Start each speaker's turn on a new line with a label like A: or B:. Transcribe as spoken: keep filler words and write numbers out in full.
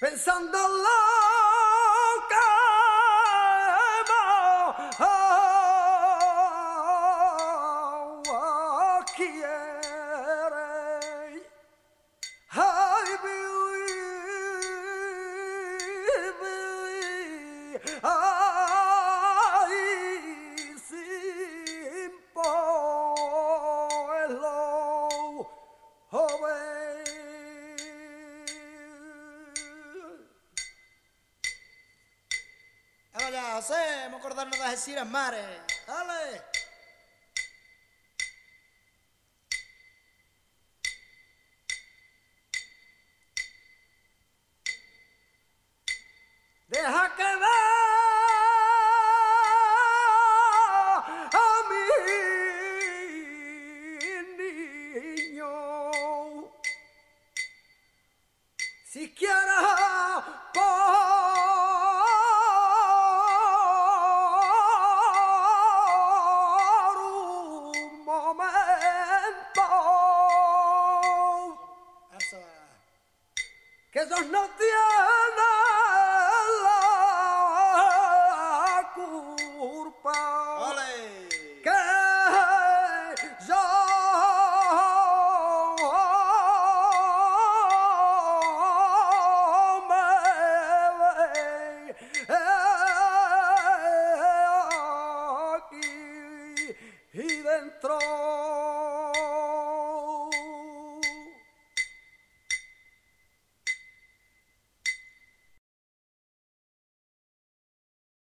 A: pensando lo que más quiere. Ay, baby, ay, sin pueblo, joven.
B: Vamos allá, José, vamos a acordarnos de Algeciras Mares. Dale.
A: Deja que vea a mi niño, siquiera por un momento,
B: Eso.
A: que Dios no tiene